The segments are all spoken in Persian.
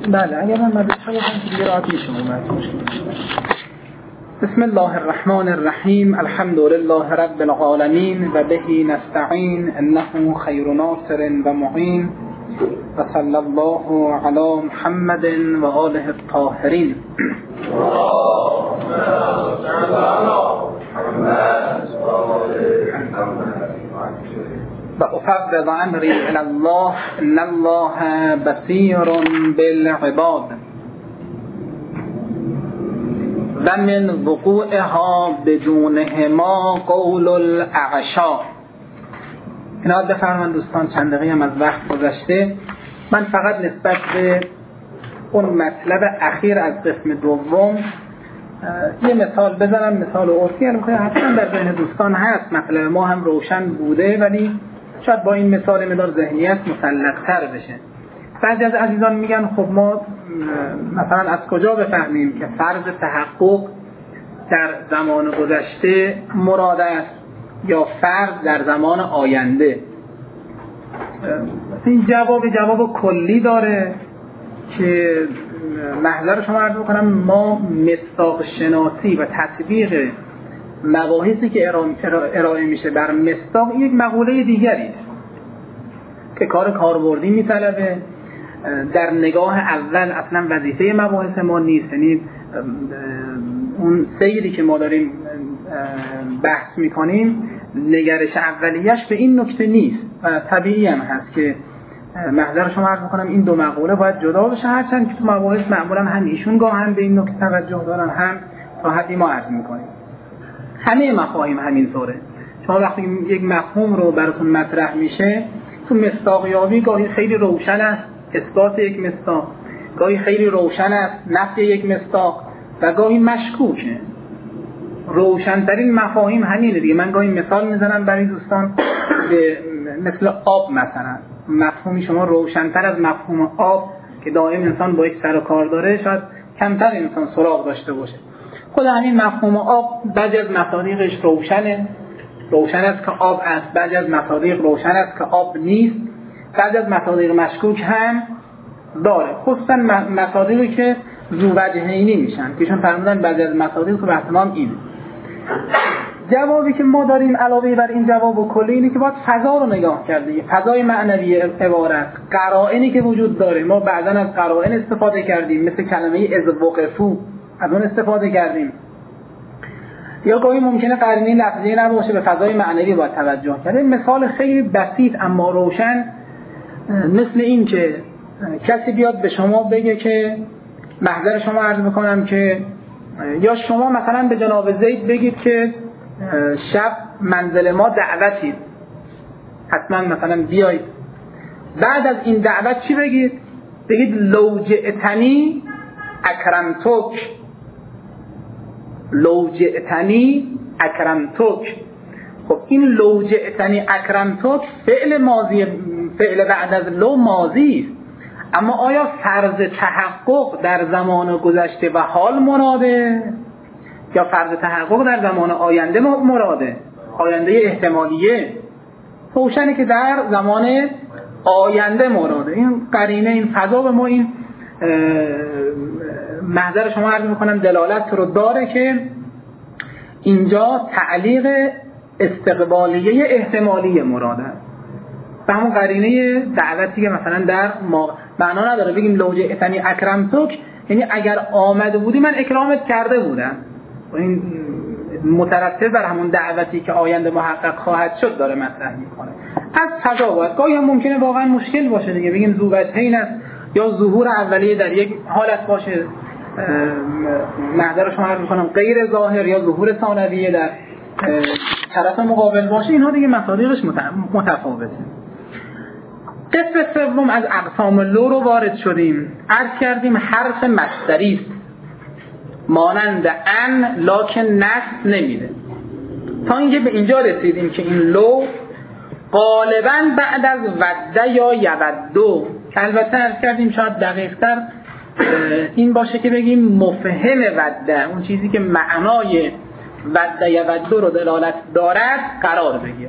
بله اگر من مدرسه باشم که دیگه راحت میشم بسم الله الرحمن الرحیم الحمد لله رب العالمین و به نستعین انه خیر ناصر و معین و صلی الله علی محمد و آله الطاهرین و افوض امری الی الله ان الله بصیر بالعباد و من وقوعها بدونهما قول الاعشا. اینها بفرمایید دوستان، چند دقیقه هم از وقت گذشته. من فقط نسبت به اون مطلب اخیر از قسم دوم یه مثال بزنم، مثال عرفی حتما در ذهن دوستان هست، مطلب ما هم روشن بوده ولی شاید با این مثال مقدار ذهنیت مسلط‌تر بشه. بعضی از عزیزان میگن خب ما مثلا از کجا بفهمیم که فرض تحقق در زمان گذشته مراد است یا فرض در زمان آینده؟ این جواب کلی داره که محضر شما عرض بکنم ما مصداق شناسی و تطبیق مباحثی که ارائه میشه بر مصداق یک مقوله دیگری است که کاربردی میطلبه. در نگاه اول اصلا وظیفه مباحث ما نیست، یعنی اون سیری که ما داریم بحث میکنیم نگرش اولیش به این نکته نیست و طبیعی هم هست که محضر شما عرض میکنم این دو مقوله باید جدا بشه، هرچند که تو مباحث معمولا هم ایشون گاهن به این نکته توجه دارن هم تا حدی ما عرض میکنیم. همه مفاهیم همین طوره. شما وقتی یک مفهوم رو براتون مطرح میشه تو مصداقیابی گاهی خیلی روشن است اثبات یک مصداق، گاهی خیلی روشن است نفی یک مصداق و گاهی مشکوکه. روشن‌ترین مفاهیم همینه دیگه. من گاهی مثال میزنم برای دوستان مثل آب مثلا، مفهومی شما روشن‌تر از مفهوم آب که دائم انسان با یک سر و کار داره شاید کمتر انسان سراغ داشته باشه. خود همین مفهوم آب بعضی از مصادیقش روشن است که آب است، بعضی از مصادیق روشن است که آب نیست، بعضی از مصادیق مشکوک هم داره، خصوصا مصادیقی که ذو وجهینی میشن که چون فرمودن بعضی از مصادیق تو بحث ما اینه. جوابی که ما داریم علاوه بر این جواب کلی اینه که باید فضا رو نگاه کرده، فضای معنوی عبارت، قرائنی که وجود داره. ما بعضا از قرائن استفاده کردیم، مثل کلمه اذ وقفو از اون استفاده کردیم، یا گاهی ممکنه قرینه لفظی نباشه، به فضای معنوی باید توجه کرد. مثال خیلی بسیط اما روشن مثل این که کسی بیاد به شما بگه که محضر شما عرض میکنم که یا شما مثلا به جناب زید بگید که شب منزل ما دعوتید، حتما مثلا بیایید. بعد از این دعوت چی بگید؟ بگید لو جئتنی اکرمتک، لو جئتنی اکرمتک. خب این لو جئتنی اکرمتک فعل بعد از لو ماضی است، اما آیا فرض تحقق در زمان گذشته و حال مراده یا فرض تحقق در زمان آینده مراده؟ آینده احتمالیه روشنه که در زمان آینده مراده. این قرینه، این فضا به ما این محضر شما عرض میکنم دلالت رو داره که اینجا تعلیق استقبالیه احتمالی مراده است. به همون قرینه دعوتی که مثلا در معنا نداره بگیم لو جئتنی اکرمتک، یعنی اگر آمده بودی من اکرامت کرده بودم. و این مترتب بر همون دعوتی که آینده محقق خواهد شد داره مطرح میکنه. از فضا باید گاهی هم ممکنه واقعا مشکل باشه دیگه، بگیم ذو وجهین است یا ظهور اولیه در یک حالت باشه، محضر شما عرض میکنم غیر ظاهر، یا ظهور ثانویه در طرف مقابل باشه. اینها دیگه مصادیقش متفاوته. قسم سوم از اقسام لو رو وارد شدیم. عرض کردیم حرف مصدری است مانند ان لکن نصب نمیده، تا اینکه به اینجا رسیدیم که این لو غالبا بعد از وده یا یودو، که البته عرض کردیم شاید دقیق‌تر این باشه که بگیم مفهم وده، اون چیزی که معنای وده یودو رو دلالت دارد قرار بگیر.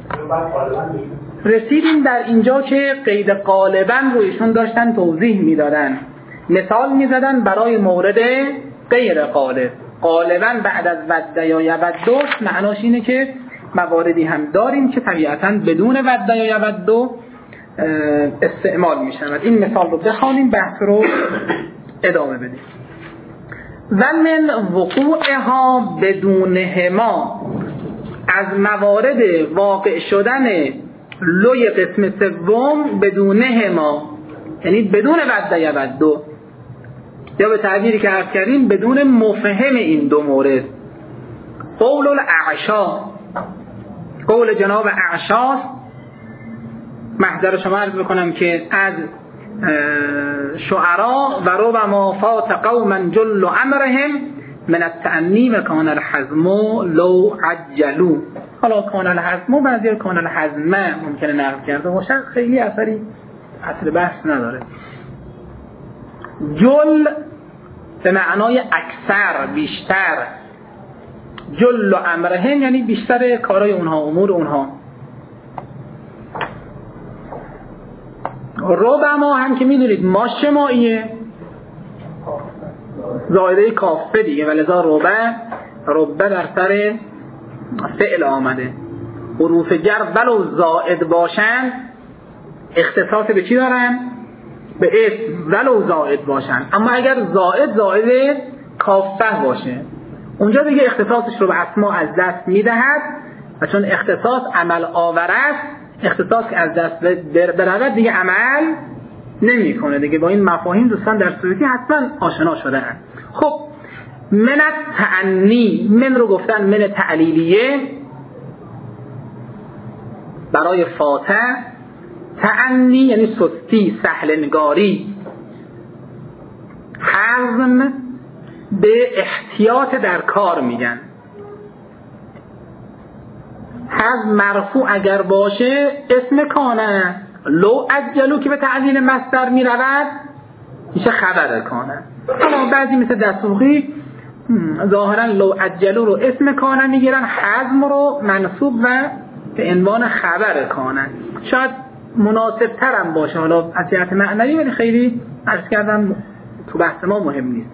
رسیدیم در اینجا که قید غالبا رو ایشون داشتن توضیح میدادن مثال میزدن برای مورد غیر غالب. غالبا بعد از ود یا یودو معناش اینه که مواردی هم داریم که طبیعتاً بدون ود یا یودو استعمال میشن. این مثال رو بخوانیم، بحث رو ادامه بدیم. و من وقوعها بدونهما، از موارد واقع شدن لوی قسم سوم بدونهما، یعنی بدون ود یودو، یا به تعبیری که عرض کردیم بدون مفهم این دو مورد. قول الاعشا، قول جناب اعشاست. محضر شما عرض بکنم که از شعرا و ربما فات قوما جل امرهم من التأنی و کان الحزم لو عجلو. حالا کان الحزم بعضی کان الحزم ممکنه نقل کرده باشه، خیلی اثر بحث نداره. جل به معنای اکثر، بیشتر. جل امرهم یعنی بیشتر کارهای اونها، امور اونها. ربما هم که میدونید ما شماییه، زائده کافه دیگه، ولذا ربه در سر فعل آمده. حروف جر ولو زائد باشن اختصاص به چی دارن؟ به اسم، ولو زائد باشن. اما اگر زائد کافه باشه اونجا دیگه اختصاصش رو به اسما از دست میدهد و چون اختصاص عمل آور است، اختصاص که از دست برود دیگه عمل نمی کنه دیگه. با این مفاهیم دوستان در سویتی حتما آشنا شده هست. خب من تعنی، من رو گفتن من تعلیلیه برای فاتح. تعنی یعنی سستی، سهلنگاری. حزم به احتیاط در کار میگن. حزم مرفوع اگر باشه اسم کانه، لو عجلو که به تعلیل مصدر می رود میشه خبر کانه. اما بعضی مثل دستوخی ظاهرا لو عجلو رو اسم کانه میگیرن، حزم رو منصوب و به عنوان خبر کانه. شاید مناسب ترم باشه حالا از جهت معنوی، ولی خیلی عرض کردم تو بحث ما مهم نیست.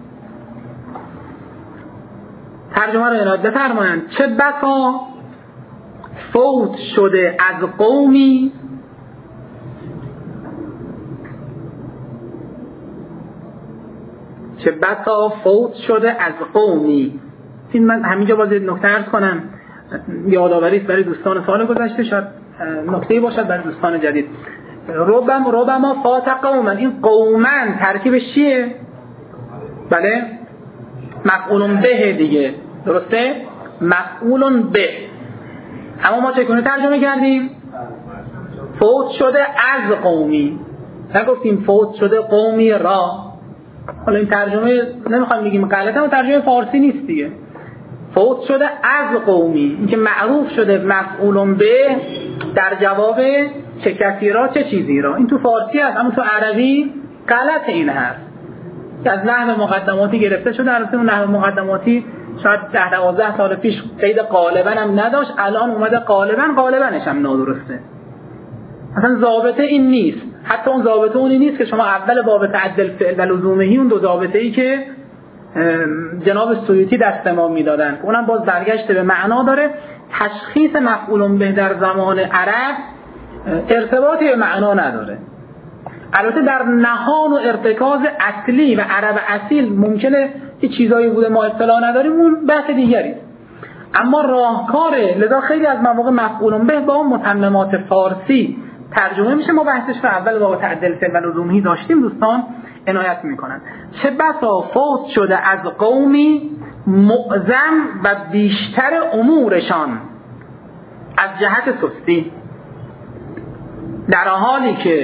ترجمه رو عنایت بفرمایند. چه بسا فوت شده از قومی، چه بسا فوت شده از قومی. این من همینجا باز نکته عرض کنم، یادآوری برای دوستان سال گذشته، شاید نکته‌ای باشد برای دوستان جدید. ربما فات قوما، این قوما ترکیبش چیه؟ بله مفعول به دیگه، درسته؟ مفعول به. اما ما چگونه ترجمه کردیم؟ فوت شده از قومی، نگفتیم فوت شده قومی را. حالا این ترجمه نمیخوایم بگیم غلطه، اما ترجمه فارسی نیست دیگه. فوت شده از قومی، این که معروف شده مفعول به در جواب چه کسی را چه چیزی را. این تو فارسی هست، اما تو عربی غلط این هست که از نحو مقدماتی گرفته شده. البته اون نحو مقدماتی شاید 10-12 سال پیش قید غالبا هم نداشت، الان اومده غالبنش هم نادرسته. اصلا ضابطه این نیست، حتی اون ضابطه اونی نیست که شما اول باب تعدل فعل و لزومهی، اون دو ضابطه‌ای که جناب سیوطی دست ما میدادن، اونم باز برگشته به معنا داره. تشخیص مفعول به در زمان عرب ارتباطی به معنا نداره. البته در نهان و ارتکاز اصلی و عرب اصیل ممکنه یه چیزایی بوده ما اطلاع نداریم، اون بحث دیگری. اما راهکاره، لذا خیلی از مواقع مفعول به با متممات فارسی ترجمه میشه. ما بحثش رو اول با تعدل فعل و لزومهی داشتیم، دوستان عنایت میکنن. چه بسا فوت شده از قومی معظم و بیشتر امورشان از جهت سستی، در حالی که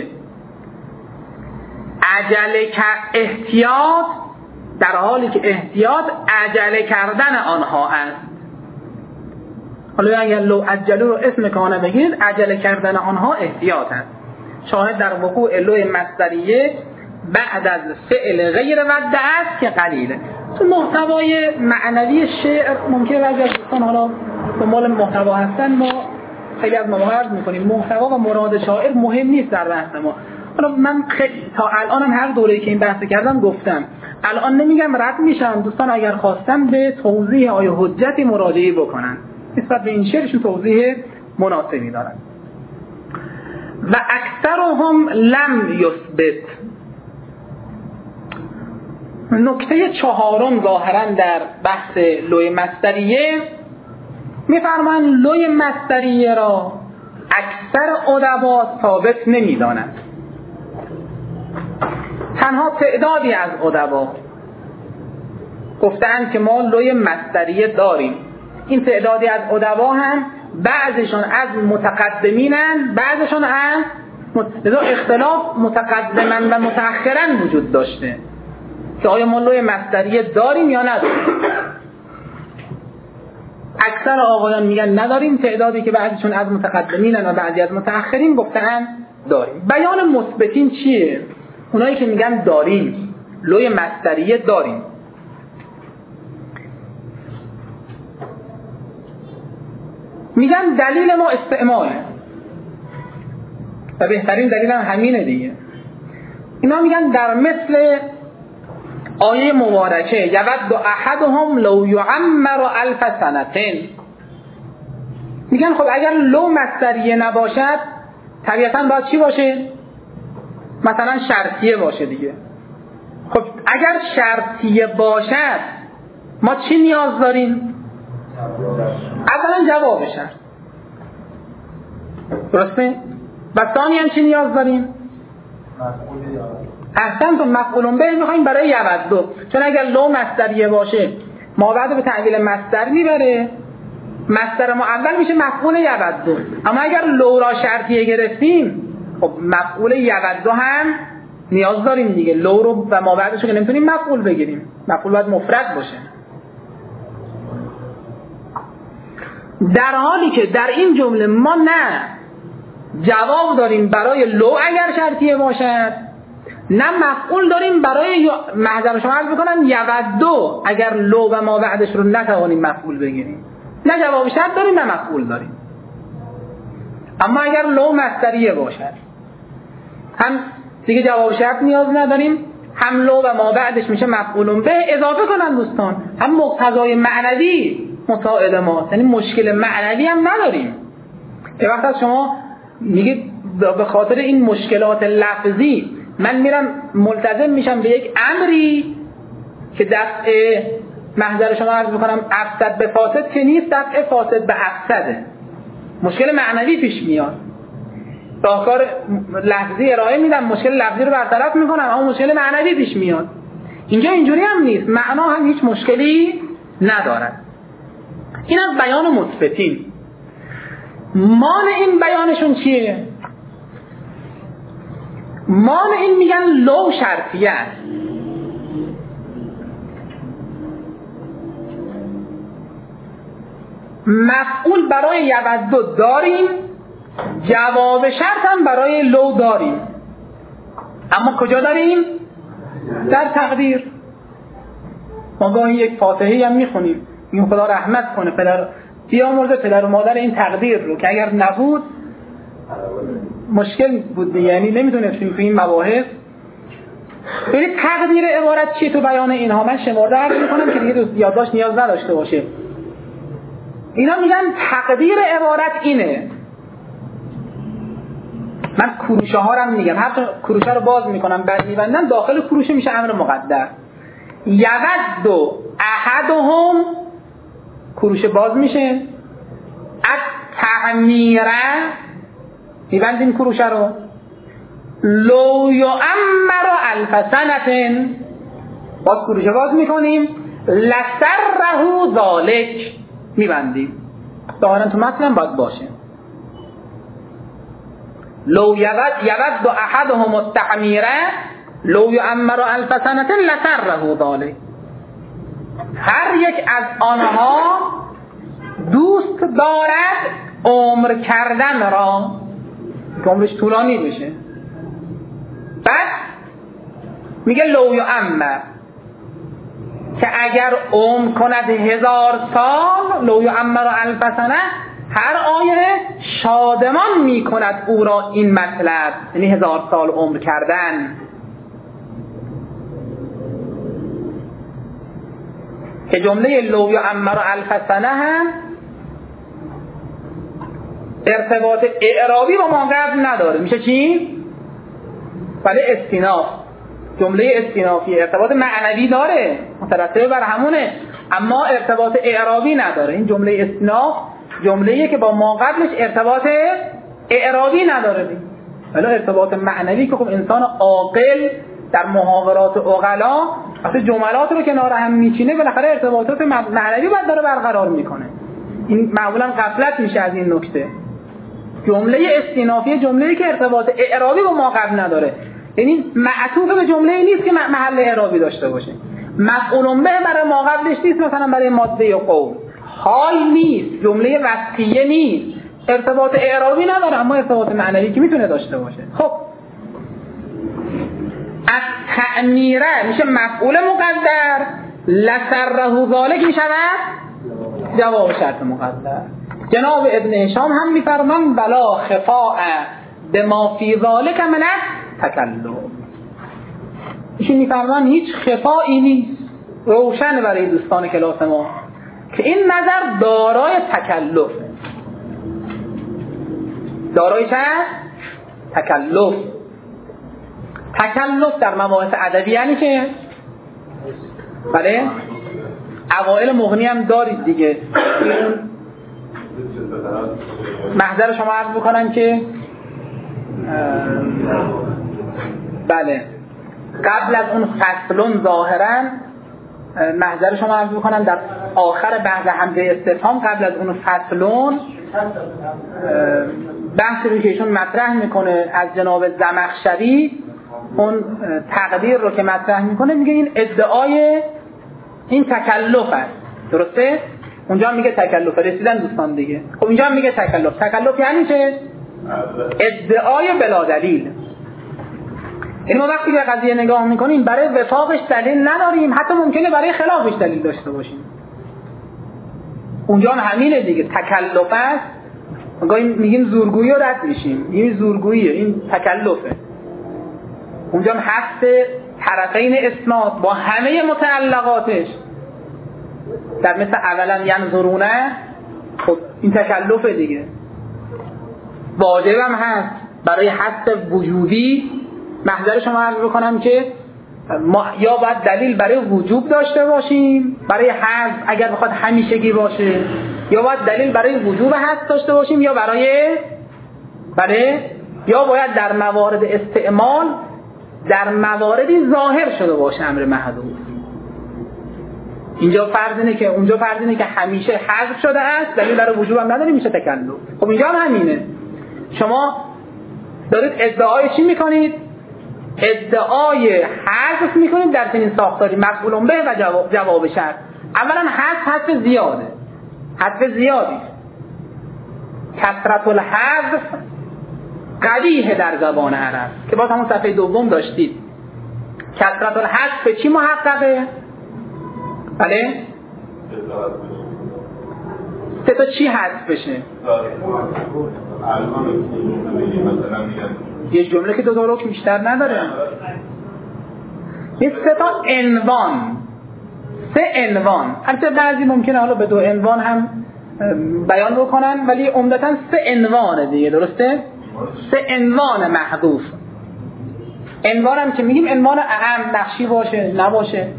احتیاط عجله کردن آنها است. حالا اگر لو عجلو رو اسم کانه بگیرید، عجله کردن آنها احتیاط است. شاهد در وقوع لو مصدریه بعد از فعل غیر وده است که قلیله. تو محتوای معنوی شعر ممکنه بعضی از دوستان حالا دنبال محتوا هستن، ما خیلی از مواقع عرض میکنیم محتوا و مراد شاعر مهم نیست در بحث ما. من تا الانم هر دوره‌ای که این بحث کردم گفتم، الان نمیگم رد میشم، دوستان اگر خواستن به توضیح آیه حجتی مراجعه بکنن، نسبت به این شعرشون توضیح مناسبی دارن. و اکثرهم لم یثبت. نکته چهارم ظاهرا در بحث لوی مصدریه میفرمان لوی مصدریه را اکثر ادبا ثابت نمیدانند، تنها تعدادی از ادبا گفتند که ما لوی مصدریه داریم. این تعدادی از ادبا هم بعضشان از متقدمینن، بعضشان از اختلاف متقدما و متأخرا وجود داشته که آیا ما لوی مصدریه داریم یا نداریم. اکثر آقایان میگن نداریم، تعدادی که بعضیشون از متقدمینن و بعضی از متأخرین گفتن داریم. بیان مثبتین چیه؟ اونایی که میگن داریم، لوی مصدریه داریم، میگن دلیل ما استعماله و بهترین دلیل هم همینه دیگه. اینا میگن در مثل آیه مبارکه یود احدهم لو یعمر 1000 سنه، میگن خب اگر لو مصدریه نباشد طبیعتاً باید چی باشه؟ مثلا شرطیه باشه دیگه. خب اگر شرطیه باشد ما چی نیاز داریم؟ اولا جواب شرط، درسته؟ و ثانیاً چی نیاز داریم؟ احسنتم، مفعول به میخوایم برای یودو، چون اگر لو مصدریه باشه ما بعد به تعویل مصدر میبره، مصدر ما اول میشه مفعول یودو. اما اگر لو را شرطیه گرفتیم خب مفعول یودو هم نیاز داریم دیگه. لو رو و ما بعدش رو نمیتونیم مفعول بگیریم، مفعول باید مفرد باشه. در حالی که در این جمله ما نه جواب داریم برای لو اگر شرطیه باشد، نه مفعول داریم برای محضر شما عرض بکنم یودو اگر لو و ما بعدش رو نتوانیم مفعول بگیریم. نه جواب شرط داریم نه مفعول داریم. اما اگر لو مصدریه باشد هم دیگه جواب شرط نیاز نداریم، هم لو و ما بعدش میشه مفعول به. اضافه کنن دوستان هم مقتضای معنوی مساعد ما، یعنی مشکل معنوی هم نداریم. یه وقت از شما میگید به خاطر این مشکلات لفظی من میرم ملتزم میشم به یک امری که دفع محضر شما عرض بکنم افسد به فاسد که نیست، دفع فاسد به افسده. مشکل معنوی پیش میاد، راهکار لفظی ارائه میدم، مشکل لفظی رو برطرف میکنم، اما مشکل معنوی پیش میاد. اینجا اینجوری هم نیست، معنا هم هیچ مشکلی ندارد. این از بیان مثبتین. مانع این بیانشون چیه؟ مانع این میگن لو شرطیه است. مفعول برای یودو داریم، جواب شرط هم برای لو داریم، اما کجا داریم؟ در تقدیر. ما گاهی یک فاتحه‌ای هم میخونیم، این خدا رحمت کنه پدر بیامرزه پدر و مادر این تقدیر رو، که اگر نبود مشکل بود، یعنی نمیدونستیم تو این مباحث. ببینید تقدیر عبارت چیه تو بیان اینها؟ من شمارده عرض میکنم که دیگه یادداشت نیاز نداشته باشه. اینا میگن تقدیر عبارت اینه. من کروشه ها رو میگم، هر کروشه رو باز میکنم بعد میبندم، داخل کروشه میشه امر مقدر. یود احدهم، کروشه باز میشه، التعمیره میبندیم کروشه رو، لو یعمر 1000 سنه، باز کروشه باز میکنیم، لسره ذالک میبندیم. ظاهرا تو متن باید باشه لو یود احدهم التعمیره لو یعمر 1000 سنه لسره ذالک. هر یک از آنها دوست دارد عمر کردن را که عمرش طولانی بشه. بعد میگه لو یعمر، که اگر عمر کند 1000 سال، لو یعمر 1000 سنه هر آیه شادمان میکند او را این مطلب، یعنی 1000 سال عمر کردن. که جمله لو یعمر 1000 سنه هم ارتباط اعرابی با ما قبل نداره، میشه چی؟ ولی استیناف، جمله استینافی ارتباط معنوی داره، مترتب بر همونه، اما ارتباط اعرابی نداره. این جمله استیناف جمله‌ایه که با ما قبلش ارتباط اعرابی نداره، ولی ارتباط معنوی که خب انسان عاقل در محاورات عقلا وقتی جملات رو کنار هم میچینه بالاخره ارتباطات معنوی باید داره برقرار میکنه. این معمولا غفلت میشه از این نکته. جمله استینافی جمله‌ای که ارتباط اعرابی با ما قبل نداره، یعنی معطوف به جمله نیست که محل اعرابی داشته باشه. مفعول به برای ما قبلش نیست، مثلا برای ماده یا قول. حال نیست، جمله وصفیه نیست، ارتباط اعرابی نداره، اما ارتباط معنوی که میتونه داشته باشه. خب از تعمیره میشه مفعول مقدر، لسره ذالک میشود جواب شرط مقدر. جناب ابن هشام هم میفرمان بلا خفاء بما فی ذالک من التکلف. ایشون میفرمان هیچ خفایی نیست، روشن برای دوستان کلاس ما که این نظر دارای تکلف، دارای چه؟ تکلف. تکلف در مباحث ادبی یعنی که بله اوائل مغنی هم دارید دیگه. محضر شما عرض بکنن که بله قبل از اون فصلون ظاهرا محضر شما عرض بکنن در آخر بحث حمزه استفهام قبل از اون فصلون بحثی رو که ایشون مطرح میکنه از جناب زمخشری، اون تقدیر رو که مطرح میکنه میگه این ادعای این تکلف است، درسته؟ اونجا میگه تکلف، رسیدن دوستان دیگه. خب اینجا میگه تکلف. تکلف یعنی چه؟ ادعای بلا دلیل. این ما وقتی به قضیه نگاه میکنیم برای وفاقش دلیل نداریم، حتی ممکنه برای خلافش دلیل داشته باشیم. اونجا هم همینه دیگه، تکلف است. میگیم زورگویی رو رد میشیم، این زورگوییه، این تکلفه. اونجا هم حذف طرفین اسناد با همه متعلقاتش در مثل اولا ینظرونه، خب این تکلفه دیگه. واجب هم هست برای حذف وجودی. محضر شما عرض بکنم که ما یا باید دلیل برای وجوب داشته باشیم برای حذف اگر بخواد همیشگی باشه، یا باید دلیل برای وجوب حذف داشته باشیم، یا یا باید در موارد استعمال در مواردی ظاهر شده باشه امر محذوف. اینجا فرض اینه که اونجا فرض اینه که همیشه حذف شده است، دلیل برای وجوب هم نداریم، میشه تکلف. خب اینجا هم همینه. شما دارید ادعای چی میکنید؟ ادعای حذف میکنید در چنین ساختاری، مفعول به و جواب شرط. اولا حذف زیاده، حذف زیادی. کثرت الحذف قبیح در زبان عرب که باز همون صفحه دوم داشتید. کثرت الحذف به چی محققه؟ بله؟ سه تا چی حذف بشه؟ یه جمله که دو تا رکن بیشتر نداره. یه سه تا عنوان، سه عنوان. البته بعضی ممکنه حالا به دو عنوان هم بیان بکنن، ولی عمدتاً سه عنوانه دیگه، درسته؟ سه عنوان محذوف. عنوان هم که میگیم عنوان اهم، نقشی باشه نباشه.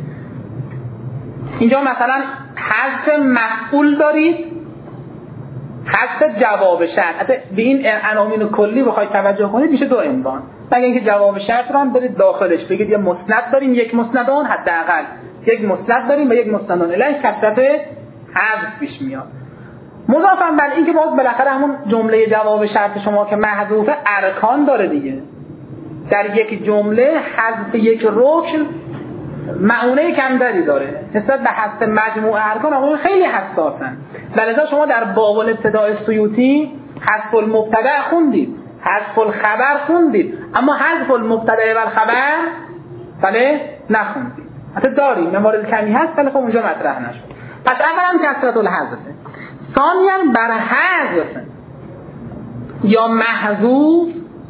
اینجا مثلا حذف مفعول دارید، حذف جواب شرط. حتی به این عناوین کلی بخواید توجه کنید میشه دو عنوان. مگر اینکه جواب شرط رو هم برید داخلش بگید یه مسند داریم، یک مسندان، حداقل یک مسند داریم و یک مسندان الیه، کثرت حذف پیش میاد. مضافاً بر این که باز بالاخره همون جمله جواب شرط شما که محذوفه ارکان داره دیگه. در یک جمله حذف یک رکن معونه کمتری داره نسبت به حذف مجموعه ارکان. اون خیلی حساسن. لذا شما در باب الابتداء سیوطی حذف المبتدا خوندید، حذف الخبر خوندید، اما حذف المبتدا و الخبر بله نخوندید. حتی داریم موارد کمی هست ولی خب اونجا مطرح نشد. پس اولا کثرت الحذف. ثانیاً بر حذف یا محذوف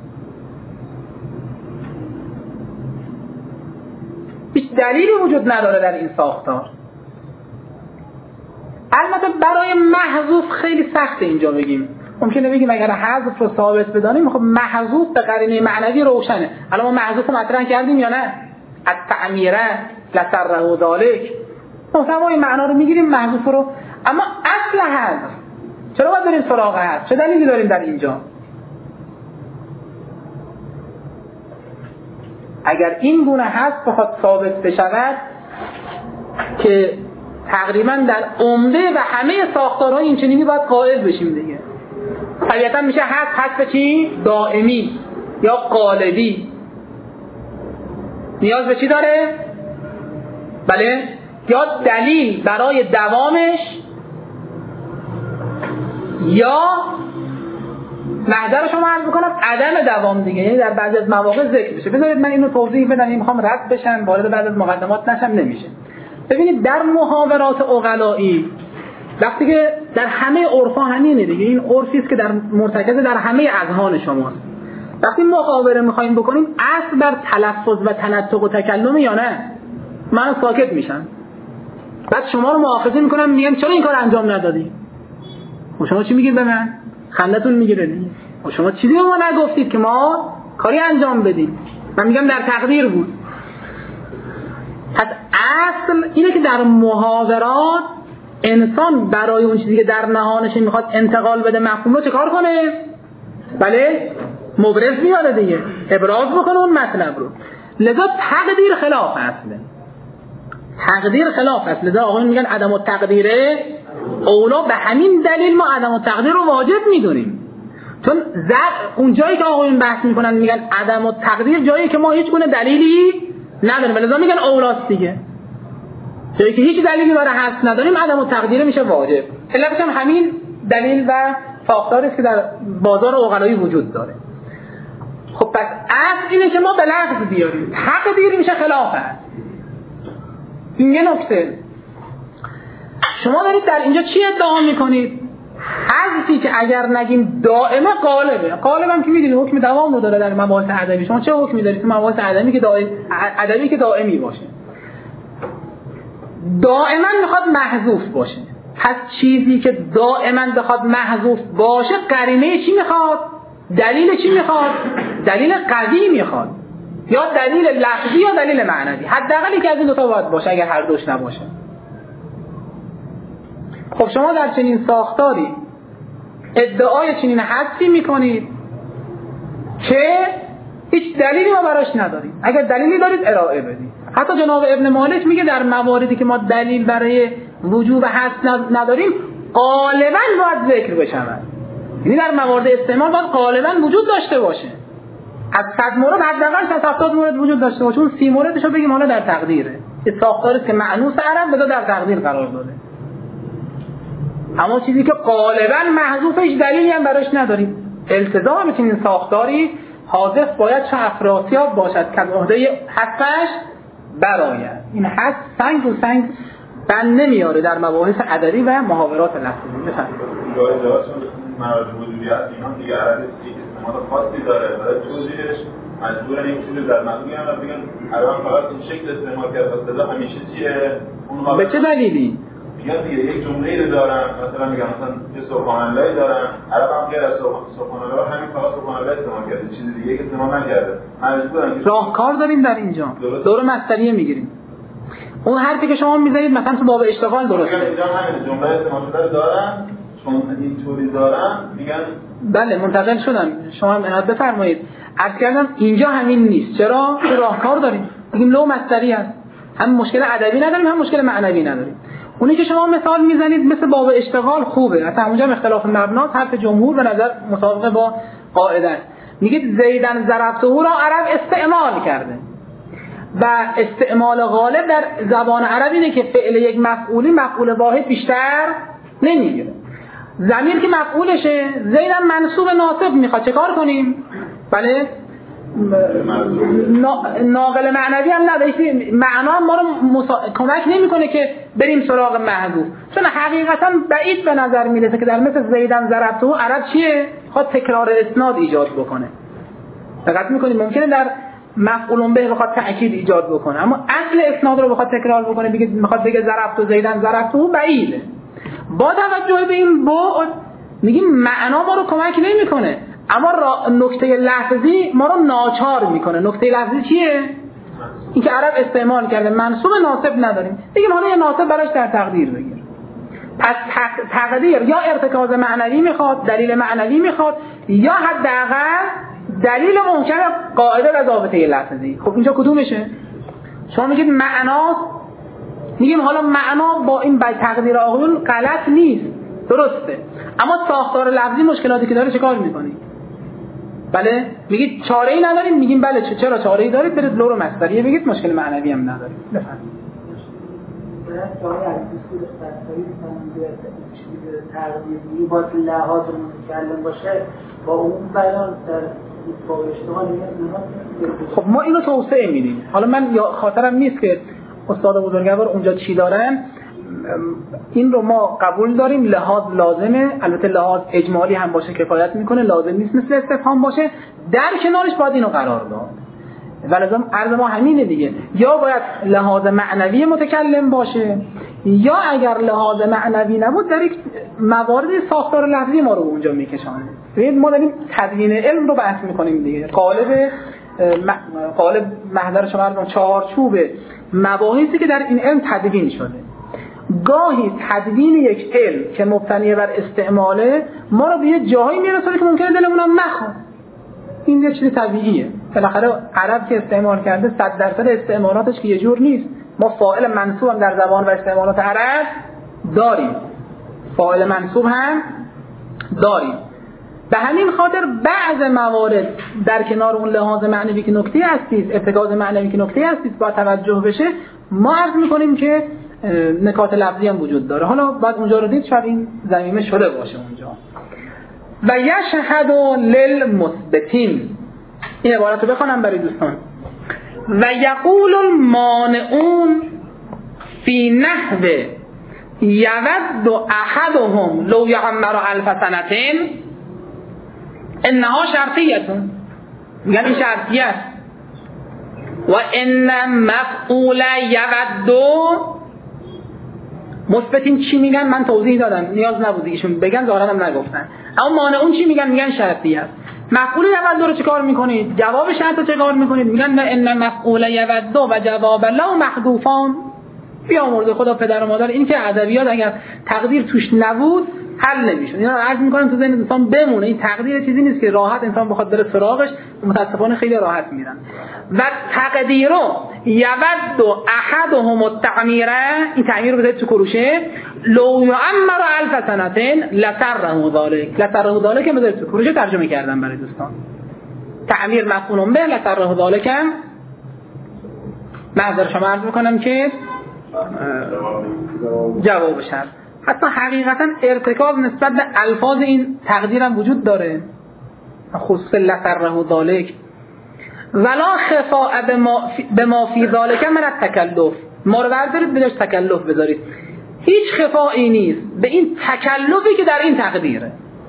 هیچ دلیلی وجود نداره در این ساختار. البته برای محذوف خیلی سخته اینجا بگیم. ممکنه بگیم اگر حذف رو ثابت بدانیم، خب محذوف به قرینه معنوی روشنه. الان ما محذوف رو مطرح کردیم یا نه؟ از تعمیره لسره ذالک محتوای معنا رو میگیریم، محذوف رو. اما اصل حذف چرا باید بریم سراغ حذف؟ چه دلیلی داریم در اینجا؟ اگر این گونه حذف بخواد ثابت بشود که تقریبا در عمده و همه ساختارهای این چنینی باید قائل بشیم دیگه. طبیعتا میشه حذف چی؟ دائمی یا قالبی. نیاز به چی داره؟ بله، یا دلیل برای دوامش یا محضر شما عرض بکنم عدم دوام دیگه، یعنی در بعضی از مواقع ذکر بشه. بذارید من اینو توضیح بدم، این میخوام رد بشم وارد بعضی از مقدمات نشم، نمیشه. ببینید در محاورات عقلایی وقتی که در همه عرفا همینه دیگه، این عرفی است که در مرتکز در همه اذهان شماست. وقتی محاوره میخوایم بکنیم اصل بر تلفظ و تنطق و تکلم یا نه؟ من ساکت میشم، بعد شما رو مؤاخذه میکنم، میگم چرا این کار انجام ندادی؟ و شما چی میگید به من؟ خندتون میگیره دیگه. و شما چیزی به ما نگفتید که ما کاری انجام بدیم. من میگم در تقدیر بود. پس اصل اینه که در محاورات انسان برای اون چیزی که در نهانش میخواد انتقال بده مفهوم رو چه کار کنه؟ بله، مبرز بیاره دیگه، ابراز بکنه اون مطلب رو. لذا تقدیر خلاف اصله، تقدیر خلاف اصله. لذا آقایون میگن عدم التقدیر اولا. به همین دلیل ما عدم التقدیر رو واجب میدونیم، چون اون جایی که آقایون بحث میکنن میگن عدم التقدیر جایی که ما هیچ گونه دلیلی نداریم، لذا میگن اولاست دیگه. جایی که هیچ دلیلی برای حذف نداریم عدم التقدیر میشه واجب. علتش هم همین دلیل و ساختاری است که در بازار عقلایی وجود داره. خب پس اصل اینه که ما به لفظ بیاریم، تقدیر میشه خلاف است. این یه نکته. شما دارید در اینجا چی ادعا میکنید؟ حذفی که اگر نگیم دائمه قالبه. قالب هم که میدونید حکم دوام رو داره در مباحث ادبی. شما چه حکمی دارید تو مباحث ادبی که دائمی باشه؟ دائما میخواد محذوف باشه. پس چیزی که دائما بخواد محذوف باشه قرینه چی میخواد؟ دلیل چی میخواد؟ دلیل قوی میخواد، یا دلیل لفظی یا دلیل معنوی. حداقل یکی از این دو تا باید باشه اگر هر دوش نباشه. خب شما در چنین ساختاری ادعای چنین حذفی میکنید که هیچ دلیلی ما براش نداریم. اگر دلیلی دارید ارائه بدید. حتی جناب ابن مالک میگه در مواردی که ما دلیل برای وجوب حذف نداریم غالبا باید ذکر بشود. یعنی در موارد استعمال باید غالبا وجود داشته باشه. از 100 مورد حداقل 70 مورد وجود داشته باشه. اون 30 موردشو بگیم حالا در تقدیره. این ساختاری است که معنوس عرب بذار در تقدیر قرار داده. اما چیزی که غالبا محذوف هیچ دلیلی هم براش نداریم. التزام چنین ساختاری حاذف باید چه افراسیاب باشد که از عهده حذفش برآید. این حذف سنگ رو سنگ بند نمیاره در مباحث ادبی و محاورات لفظی. بفرمایید. مناظر وجودی هست اینا دیگه عربی استعمال خاصی داره برای توضیحش مجبورن این چیزو در متن میگن و بگن عربان فقط این شکل استعمال کرده اصطلاح همیشه چیه اون به چه دلیلی میگن دیگه یک جمله‌ای رو دارن مثلا میگن مثلا یه سبحان الله دارن عرب هم غیر از سبحان الله همین فقط سبحان الله استعمال کرده چیز دیگه استعمال نکرده مجبورن راهکار داریم در اینجا دور مصدریه میگیریم اون حرفی که شما میزنید مثلا تو باب اشتغال درسته اینجا همین جمله استعمال شده دارن چون اینطوری دارن میگن بله منتقل شدم شما هم عنایت بفرمایید عرض کردم اینجا همین نیست چرا تو راهکار داریم میگیم لو مصدری است هم مشکل ادبی نداریم هم مشکل معنوی نداریم اونی که شما مثال میزنید مثل باب اشتغال خوبه اصلا اونجا اختلاف مبناست حرف جمهور به نظر مطابق با قاعده است میگید زیدن ضربته را عرب استعمال کرده و استعمال غالب در زبان عرب اینه که فعل یک مفعولی مفعول واحد بیشتر نمیگیره ضمیر که مفعولشه زیدن منصوب ناصب میخواد چه کار کنیم بله ناقل معنوی هم نداره، معنا ما رو کمک نمیکنه که بریم سراغ محذوف، چون حقیقتا بعید به نظر میرسه که در مثل زیدن ضربته عرب چیه خواهد تکرار اسناد ایجاد بکنه. دقت میکنید ممکنه در مفعول به بخواد تأکید ایجاد بکنه، اما اصل اسناد رو بخواد تکرار بکنه بخواد بگه ضربته زیدن ضربته بعیده. با توجه به این بعد میگیم معنا ما رو کمک نمیکنه، اما نکته لفظی ما رو ناچار میکنه. نکته لفظی چیه؟ این که عرب استعمال کرده منصوب ناصب نداریم، میگیم حالا یه ناصب براش در تقدیر بگیر. پس تقدیر یا ارتکاز معنوی میخواد، دلیل معنوی میخواد، یا حداقل دلیل محکم قاعده و ضابطه لفظی. خب اینجا کدومشه؟ شما میگید معناست، میگیم حالا معنا با این بی تقدیر آقایون غلط نیست، درسته، اما ساختار لفظی مشکلاتی که داره چه کار میکنید؟ بله میگید چاره ای نداریم، میگیم بله چرا چاره ای دارید، برید لور و مصدریه بگید مشکل معنوی هم نداریم. بفرمایید. تقدیر با لحاظ متکلم باشه با اون بیان در خب ما اینو توسعه میدیم. حالا من خاطرم نیست که استاد بزرگوار اونجا چی دارن، این رو ما قبول داریم لحاظ لازمه، البته لحاظ اجمالی هم باشه کفایت میکنه، لازم نیست مثل استفهام باشه، در کنارش باید اینو قرار داد. ولازم عرض ما همینه دیگه، یا باید لحاظ معنوی متکلم باشه، یا اگر لحاظ معنوی نبود در یک موارد ساختار لفظی ما رو اونجا میکشانه. ببینید ما داریم تدوین علم رو بحث میکنیم دیگه، قالب محور شما رو چارچوب مباحثی که در این علم تدوین شده. گاهی تدوین یک علم که مبتنی بر استعماله ما رو به یه جایی میرسونه که ممکنه دلمون هم نخواد. این یه چیز طبیعیه، بالاخره عرب که استعمال کرده 100% استعمالاتش که یه جور نیست. ما فاعل منصوب هم در زبان و استعمالات عرب داریم، فاعل منصوب هم داریم. به همین خاطر بعض موارد در کنار اون لحاظ معنوی که نکته هستید، ارتکاز معنوی که نکته هستید با توجه بشه، ما عرض میکنیم که نکات لفظی هم وجود داره. حالا بعد اونجا رو دید شاید این ضمیمه شده باشه اونجا. و یشهد للمثبتین، این عبارت رو بخونم برای دوستان. و یقول المانعون فی نحو یود احدهم لو یعمر 1000 سنة انها شرطیتون، میگن این شرطیه است. و ان مفعول یود، مثبتین چی میگن من توضیح دادم، نیاز نبود ایشون بگن، ظاهرا هم نگفتن. اما مانعون چی میگن؟ میگن شرطیه است. مفعول یود رو چیکار میکنید؟ جواب شرط رو چیکار میکنید؟ میگن ان مفعول یود و جواب لا محذوفان. بیامرز خدا پدر و مادر، این که ادبیات اگر تقدیر توش نبود حل نمیشد. اینا رو عرض میکنم تو ذهن انسان بمونه. این تقدیر چیزی نیست که راحت انسان بخواد بره سراغش، متاسفانه خیلی راحت میرن. و تقدیرو یود احدهم التعمیر، این تعمیر رو بذارید تو کروشه، لو یعمر 1000 سنة لسره ذلك. لسره ذلك بذارید تو کروشه، ترجمه کردم برای دوستان. تعمیر مفعول به، لسره ذلك معذرت شما عرض میکنم که جواب شرط. حتی حقیقتا ارتکاز نسبت به الفاظ این تقدیر هم وجود داره، خصوص لسره ذلك. ولا خفاء بما فی ذلك من التکلف، ما رو بردارید بجاش تکلف بذارید. هیچ خفایی نیست به این تکلفی که در این تقدیره،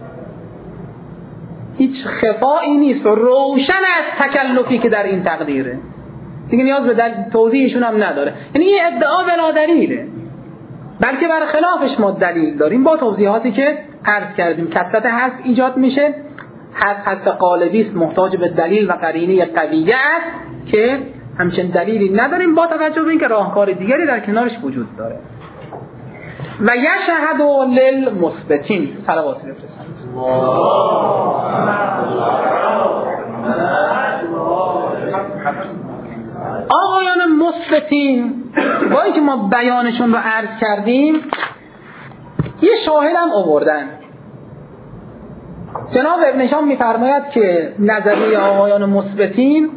هیچ خفایی نیست، روشن از تکلفی که در این تقدیره، دیگه نیاز به توضیحشون هم نداره. یعنی این ادعا بلا دلیله، بلکه بر خلافش ما دلیل داریم با توضیحاتی که عرض کردیم. کثرت حذف ایجاد میشه، حذف قالبی است، محتاج به دلیل و قرینه طبیعی است که همچنین دلیلی نداریم با توجه به اینکه راهکار دیگری در کنارش وجود داره. و یشهد للمثبتین، صلوات بفرستید. آقایان مثبتین با اینکه ما بیانشون رو عرض کردیم یه شاهد هم آوردن. جناب ابن هشام میفرماید که نظریه آقایان مثبتین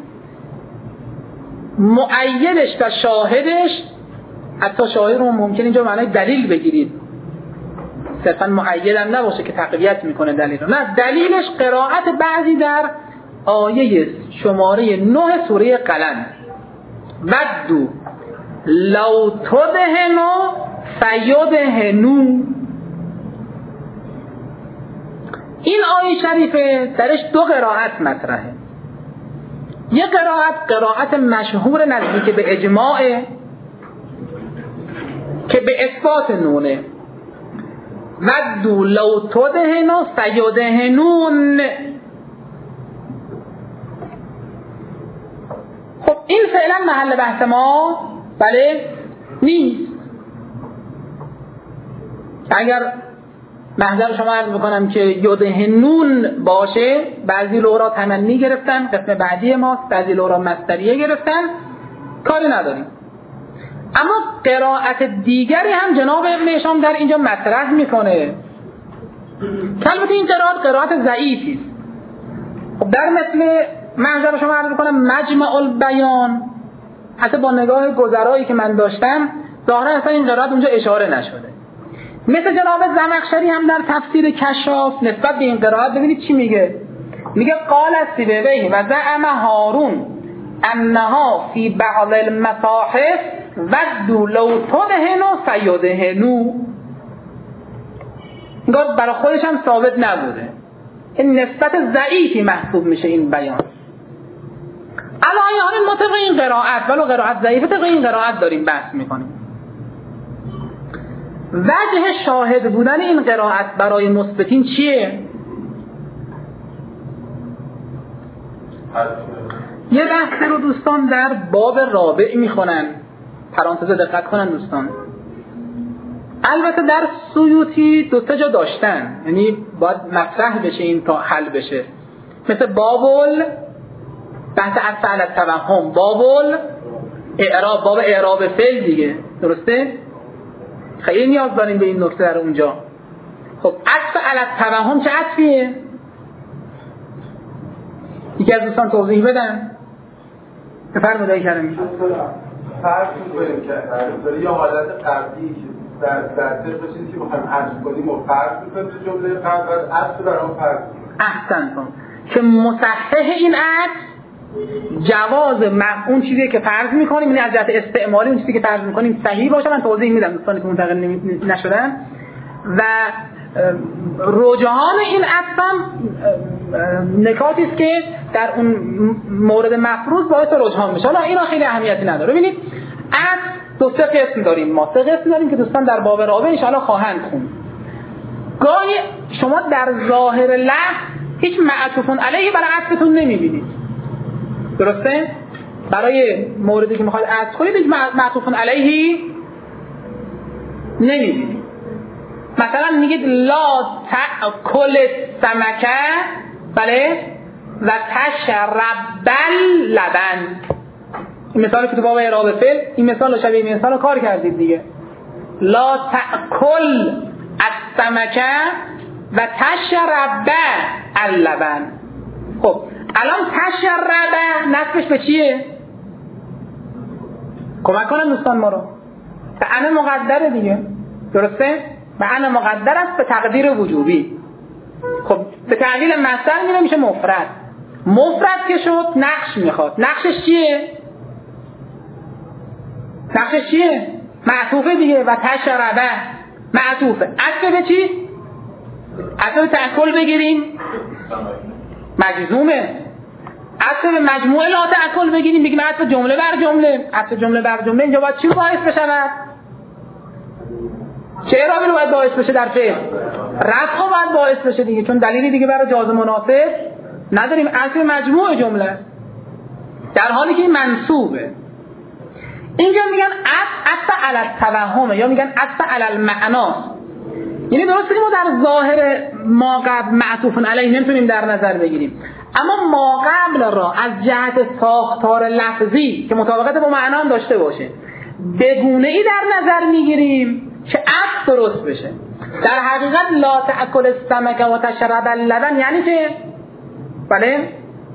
مؤیدش و شاهدش، حتی شاهد رو ممکن اینجا معنای دلیل بگیرید، صرفا مؤید هم نباشه که تقویت میکنه دلیل رو، نه، دلیلش قرائت بعضی در آیه شماره 9 سوره قلم. ودو لو تدهنو فیدهنو. این آیه شریفه درش دو قرائت مطرحه. یک قرائت مشهور نزدیک به اجماعه که به اثبات نونه. ودو لو تدهنو فیدهنون. خب این فعلا محل بحث ما بله نیست. اگر محضر شما عرض بکنم که یدهنون باشه، بعضی لورا تمنی گرفتن، قسم بعدی ماست، بعضی لورا مصدریه گرفتن، کاری نداریم. اما قرائت دیگری هم جناب ابن هشام در اینجا مطرح میکنه که البته این قرائت ضعیفی است. خب در مثل محضر شما عرض بکنم مجمع البیان، حتی با نگاه گذرایی که من داشتم ظاهرا اصلا این قرائت اونجا اشاره نشده. مثل جناب زمخشری هم در تفسیر کشاف نسبت به این قرائت ببینید چی میگه. میگه قال سیبویه و زعم هارون انها فی بعض المصاحف ودو لو تدهنو فیدهنو. انگار برای خودش هم ثابت نبوده، این نسبت ضعیفی محسوب میشه این بیان. الان مطابق این قرائت ولو قرائت ضعیفه طبق این قرائت داریم بحث میکنیم. وجه شاهد بودن این قرائت برای مثبتین چیه؟ یه بحث رو دوستان در باب رابع میخونن، پرانتز دقت کنن دوستان. البته در سیوطی دو تا جا داشتن، یعنی باید مطرح بشه این تا حل بشه، مثل بابل بحث عطف علی التوهم، بابل اعراب، باب اعراب فعل دیگه، درسته؟ خیلی نیاز داریم به این نکته در اونجا. خب عطف علی التوهم چه عطفیه؟ یکی از دوستان توضیح بدن. بفرمایید آقای کریمی. فرض می‌کنیم که داره یه حالت قبلی که در طبق چیزی که می‌خوایم عرض کنیم و فرض می‌کنیم تو جمله قبل از اصل برای اون فرض. احسنتون. که مصحح این عطف جواز اون چیزی که فرض می‌کنیم، یعنی از جهت استعمالی اون چیزی که فرض می‌کنیم صحیح باشه. من توضیح میدم دوستانی که منتقل نشدن. و رجحان این عطف هم نکاتی است که در اون مورد مفروض باعث رجحان میشه. حالا اینا خیلی اهمیتی نداره. ببینید عطف دو سه قسم داریم، ما سه قسم داریم که دوستان در باب رابع ان شاءالله خواهند خوند. گاهی شما در ظاهر لفظ هیچ معطوف علیه برای عطفتون نمیبینید، درسته؟ برای موردی که میخواید عطف کنید هیچ معطوف علیه نمیبینید. مثلا میگید لا تأکل السمکه، بله، و تشرب اللبن. این مثالی که تو باب اعراب فعل، این مثال شبیه این مثال رو کار کردید دیگه. لا تأکل السمکه و تشرب اللبن. خب الان تشرب نصبش به چیه؟ کمک کنن دوستان ما رو. به ان مقدره دیگه، درسته؟ به ان مقدر است به تقدیر وجوبی. خب به تعلیل مصدر میره میشه مفرد. مفرد که شد نقش میخواد. نقشش چیه؟ معطوفه دیگه. و تشربه معطوفه. عطف به چی؟ عطف به تأکل بگیریم مجزومه. عطف به مجموعه لا تأکل بگیریم بگیم عطف جمله بر جمله. عطف جمله بر جمله اینجا باید چی باعث بشود؟ چه اعرابی رو باید باعث بشه در فعل؟ رفع باید باعث بشه دیگه، چون دلیلی دیگه برای جاز مناسب نداریم. عطف مجموعه جمله است در حالی که این منصوبه. اینجا میگن عطف علی التوهم یا میگن عطف علی المعنا. یعنی درسته که ما در ظاهر ما قبل معطوف علیه نمیتونیم در نظر بگیریم، اما ما قبل را از جهت ساختار لفظی که مطابقت با معنا هم داشته باشه به گونه‌ای در نظر میگیریم که عطف درست بشه. در حقیقت لا تأکل السمک و تشرب اللبن یعنی که بله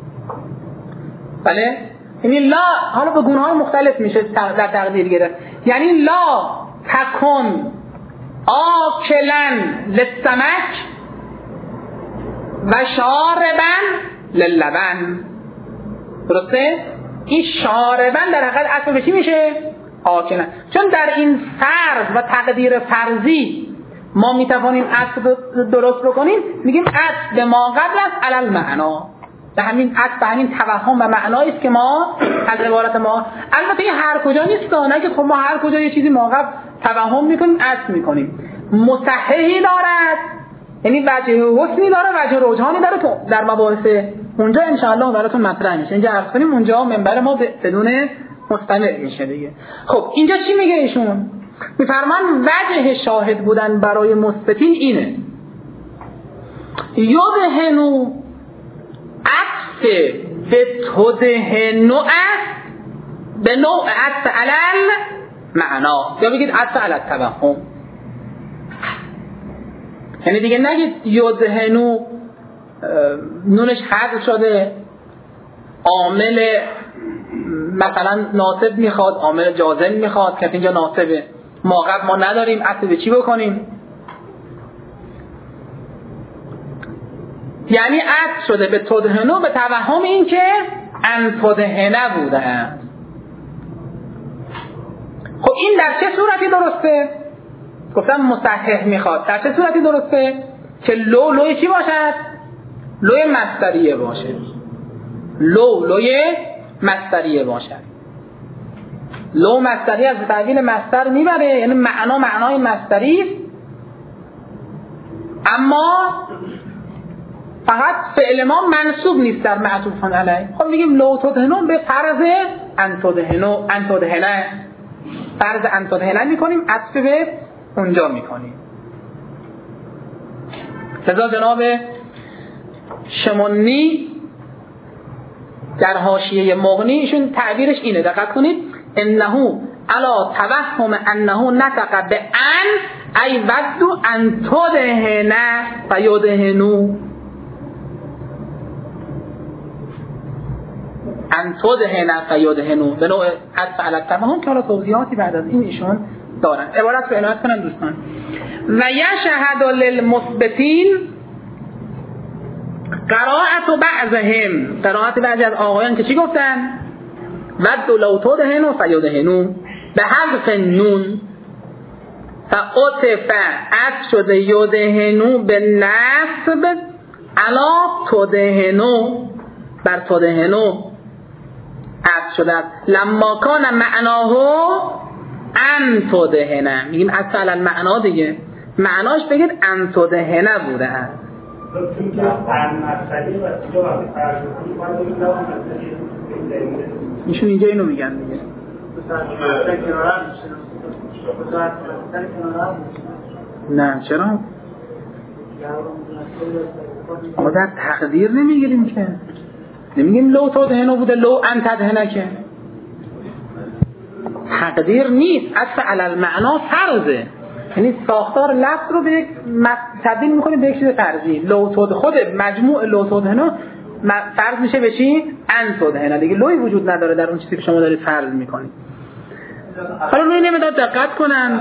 یعنی لا حالا به گونه‌های مختلف میشه در تقدیر گرفت. یعنی لا تکن آکلن للسمک و شاربن للبن. درسته؟ این شاربن در حقیقت عطف به چی میشه؟ آکنن. چون در این فرض و تقدیر فرضی ما میتوانیم عطف درست بکنیم، میگیم عطف به ما قبل است علی المعنا. به همین عطف به همین توهم و معنایی است که ما از عبارت ما، البته این هر کجا نیست، نه که خب ما هر کجا یه چیزی ما قبل توهم میکنیم عطف میکنیم. مصححی دارد، یعنی وجه حسنی داره، وجه رجحانی داره که در مباحث اونجا ان شاء الله براتون مطرح میشه. اینجا عرض کنیم اونجا منبر ما بدون مستمر میشه دیگه. خب اینجا چی میگه ایشون؟ میفرمان وجه شاهد بودن برای مثبتین اینه یدهنو عطف به تدهنو است به نوع عطف علل معنا، یا بگید عطف علل توهم. یعنی دیگه نگید یدهنو نونش حذف شده، عامل مثلا ناصب میخواد، عامل جازم میخواد که اینجا ناصبه، ما قبل ما نداریم، عطف به چی بکنیم؟ یعنی عطف شده به تدهنو به توهم این که ان تدهنه بوده است. خب این در چه صورتی درسته؟ گفتم مصحح میخواد. در چه صورتی درسته؟ که لوی چی باشد؟ لوی مصدریه باشه. لوی مصدریه باشد. لو مصدری از تعبیر مصدر میبره، یعنی معنای مصدری است، اما فقط فعل ما منصوب نیست در معطوف علیه. خب میگیم لو تدهنو به فرض ان تدهنه، فرض ان تدهنه میکنیم، عطف به اونجا میکنیم. لذا جناب شمونی در حاشیه مغنی ایشون تعبیرش اینه، دقت کنید، انه علا توهم انه نطق به ان ای ودو ان تدهنه فیدهنو، ان تدهنه فیدهنو به نوع عطف علی التوهم که حالا توضیحاتی بعد از این ایشون دارن. عبارت رو عنایت کنن دوستان. و یشهد للمثبتین قرائت بعضهم، قرائت بعضی از آقایان که چی گفتن؟ ودو لو تدهنو فیدهنو به حذف نون فعطف عطف شده یدهنو به نصب علا تدهنو، بر تدهنو عطف شده است. لما کان معناه ان تدهنه، میگیم عطف علی المعنا دیگه، معناش بگید ان تدهنه بوده است. ایشون اینجا اینو میگن دیگه. نه چرا؟ ما در تقدیر نمیگیریم که، نمیگیم لو تدهنو بوده لو ان تدهنه، که تقدیر نیست، عطف علی المعنا فرضه، یعنی ساختار لفظ رو به یک تبدیل میکنیم به یک چیز فرضی. لو تد خود مجموع لو تدهنو فرض میشه به چی؟ ان تدهنه دیگه، لوی وجود نداره در اون چیزی که شما دارید فرض میکنید. حالا روی نمیداد دقت کنن.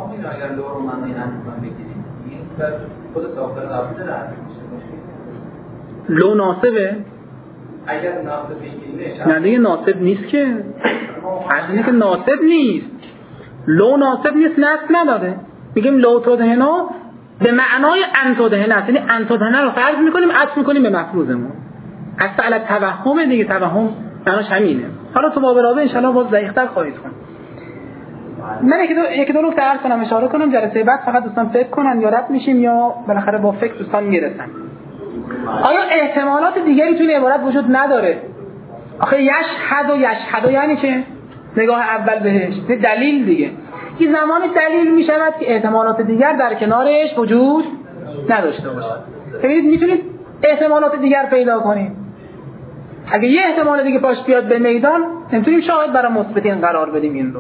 لو ناسبه؟ اگر ناسب بگیریم نه دیگه ناسب نیست که، اصلا که ناسب نیست، لو ناسب نیست، نصب نداره. میگیم لو تدهنو به معنای ان تدهنه است، یعنی ان تدهنه رو فرض میکنیم، عطف میکنیم به مفروضمون. اصلا علی توهم دیگه، توهم معناش همینه. حالا تو باب رابع ان شاء الله باز دقیق‌تر خواهید خوند. من یک دو نکته عرض کنم، اشاره کنم، جلسه بعد فقط دوستان فکر کنن یا رد میشیم یا بالاخره با فکر دوستان میرسن. آیا احتمالات دیگری توی عبارت وجود نداره؟ آخه یشهد یعنی چه؟ نگاه اول بهش دلیل دیگه. این زمان دلیل میشود که احتمالات دیگر در کنارش وجود نداشته باشه. ببینید میتونید احتمالات دیگر پیدا کنید. اگه یه احتمال دیگه پاش بیاد به میدان، نمیتونیم شاهد برای مثبتین قرار بدیم این رو.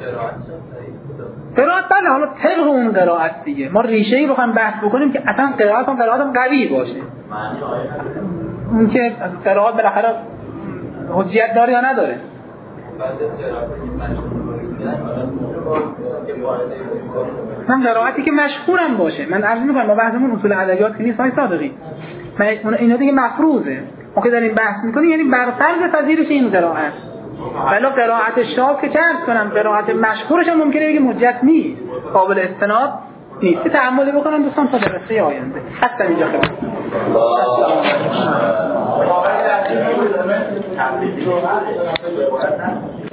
قرائت بله، حالا طبق اون قرائت دیگه ما ریشه‌ای بخوایم بحث بکنیم که اصلا قرائت هم قوی باشه. اون که قرائت بالاخره حجیت داره یا نداره. من قرائتی که مشهورم باشه، من عرض می‌کنم ما بحثمون اصول ادبیات نیست های صادقی، من اینا دیگه مفروضه. ما که داریم بحث میکنیم یعنی بر فرض پذیرش این قرائت. ولی قرائت شاذ که عرض کنم قرائت مشهورش هم ممکنه بگیم حجت نیست، قابل استناد نیست. تعامل بکنم دوستان تا جلسه آینده. حتی اینجا خلاص.